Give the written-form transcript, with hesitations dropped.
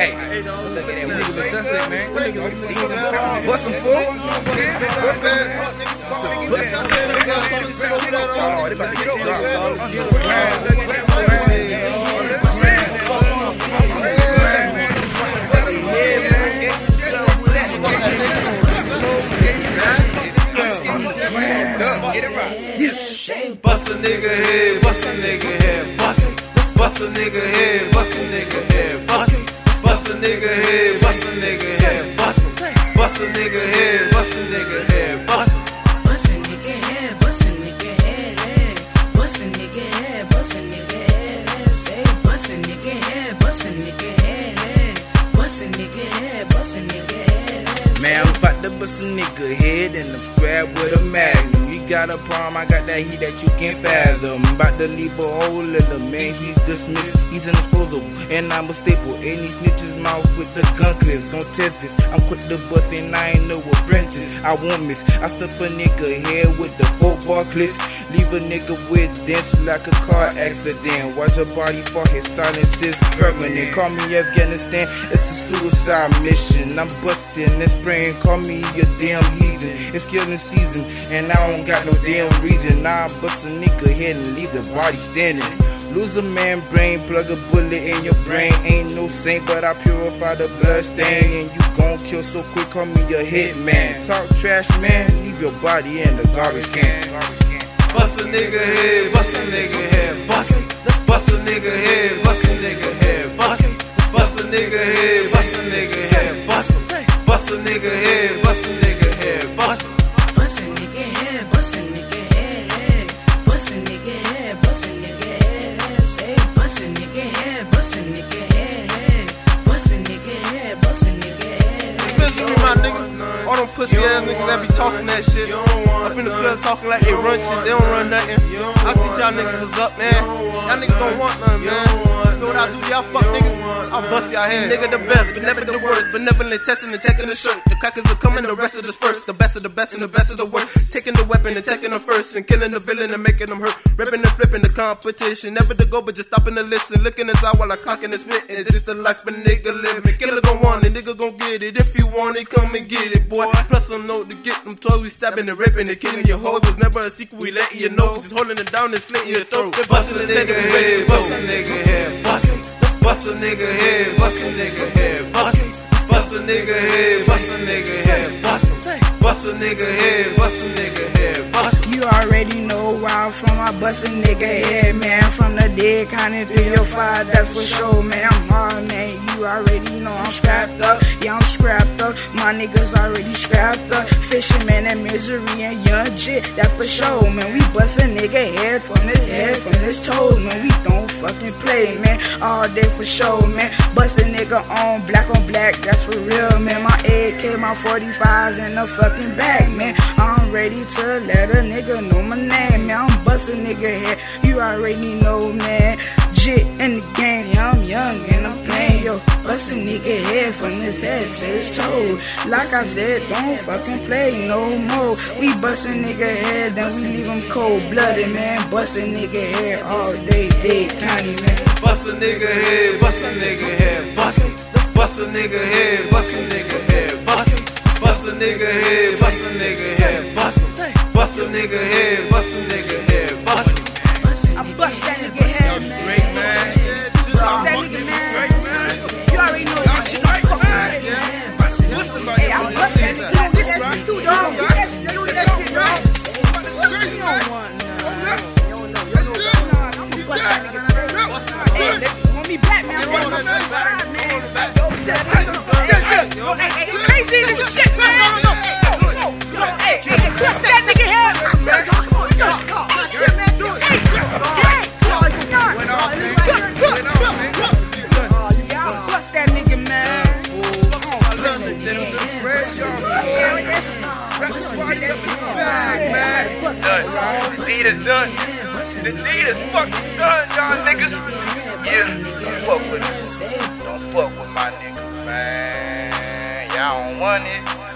Hey, look at that nigga with suspect, man. Bust him full. Bust him. Oh, they about to get Bust a nigga head, bust a nigga head, bust it. Bust a nigga head, bust a nigga head, bust it. Bust a nigga head, bust a nigga head, bust it. Bust a nigga head, bust a nigga head, bust it. Bust a nigga head, bust a nigga head, bust a nigga head, bust a nigga head, say bust a nigga head, bust a nigga head, bust a nigga head, bust a nigga head. Man, I'm about to bust a nigga head and I'm strapped with a magnum. You got a problem, I got that heat that you can't fathom. About to leave a hole in the man, he's dismissed, he's indisposable, and I'm a staple. And he snitches mouth with the gun clips, don't test this. I'm quick to bust and I ain't no apprentice. I won't miss, I stuff a nigga head with the 4-bar clips. Leave a nigga with dents like a car accident. Watch your body for his silence is permanent. Call me Afghanistan, it's a suicide mission. I'm busting and spraying, call me a damn heathen. It's killing season, and I don't got no damn reason. Now I bust a nigga head and leave the body standing. Lose a man brain, plug a bullet in your brain. Ain't no saint, but I purify the blood stain. And you gon' kill so quick, call me a hitman. Talk trash, man, leave your body in the garbage can. Bust a nigga head, bust a nigga head, bust it. Let's bust a nigga head, bust a nigga head, bust it. Bust a nigga head, bust a nigga head, bust it. Bust a nigga head, bust a nigga head, bust it. Bust a nigga head, bust a nigga head, bust a nigga head, bust a nigga head, say bust a nigga head, bust a nigga head, bust a nigga head, bust a nigga head. Listen to me, my nigga. All them pussy ass niggas that be talking that shit. Up in the club talking like they run shit, they don't run nothing. I teach y'all niggas up, man. Y'all niggas don't want nothing, man. You know what I do to y'all fuck niggas? I bust y'all head. Nigga the best, but never the worst. Benevolent testing and taking the shirt. The crackers are coming, the rest of dispersed. The best of the best and the best of the worst. Taking the weapon and taking them first. And killing the villain and making them hurt. Ripping and flipping the competition. Never to go, but just stopping to listen. Looking inside while I cocking and spitting. This the life a nigga living. Killer gon' want it, nigga gon' get it. If you want it, come and get it, boy. Plus some note to get them toys. We stabbing and ripping and killing your hoe. It was never a secret, we letting you know. Just holding it down and slitting your throat. Bustin' a nigga head, bust a nigga head, bust it. Bust a nigga head, bust a nigga head, bust it. Bust a nigga head, bust a nigga head, bust it. Bust a nigga head, bust a nigga head, bust it. You already know where I'm from, I bust a nigga head, man. From the dead, counting 3 or 5, that's for sure, man. I'm hard, man, you already know I'm strapped up. Yeah, I'm scrapped up, my niggas already scrapped up. Fisherman and Misery and Young Jit, that for sure, man. We bust a nigga head, from his toes, man. We don't fucking play, man. All day for sure, man. Bust a nigga on black, that's for real, man. My AK, my 45s in the fucking bag, man. I'm ready to let a nigga know my name, man. I'm bust a nigga head, you already know, man. Jit in the game, yeah, I'm young and I'm playing, yo. Bust a nigga head from his head to his toes. Like I said, don't fucking play no more. We bust a nigga head, then we leave him cold-blooded, man. Bust a nigga head all day, Dade County, man. Bust a nigga head, bust a nigga head, bust it. Let's bust a nigga head, bust a nigga head, bust it. Bust a nigga head, bust a nigga head, bust it. Bust a nigga head, bust a nigga head, bust it. I bust that nigga head, man. Straight, man. Bust that nigga, man. You already know that shit. Hey, I bust that nigga. This is what you do, dog. You do that shit, dog. You don't want none. I'm gonna bust that nigga. Hey, want me back, man? I'm running my first time, man. Hey, crazy this shit, man. Hey, bust that nigga head. Bust that nigga, man. Deed is done. The deed is fucking done, y'all niggas. Yeah, don't fuck with it. Don't fuck with my niggas, man. Y'all don't want it.